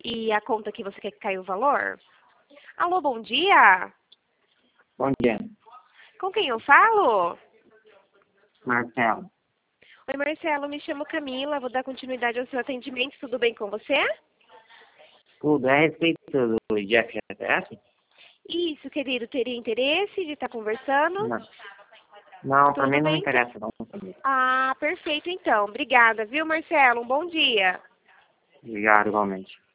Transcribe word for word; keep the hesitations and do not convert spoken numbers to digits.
e a conta que você quer que caia o valor? Alô, bom dia. Bom dia, Com quem eu falo? Marcelo. Oi, Marcelo, me chamo Camila, vou dar continuidade ao seu atendimento, tudo bem com você? Tudo é a respeito do Jeff F S? Isso, querido, teria interesse de estar conversando? Não, não para Tudo mim não me bem? interessa não. Ah, perfeito então. Obrigada, viu, Marcelo? Um bom dia. Obrigado, igualmente.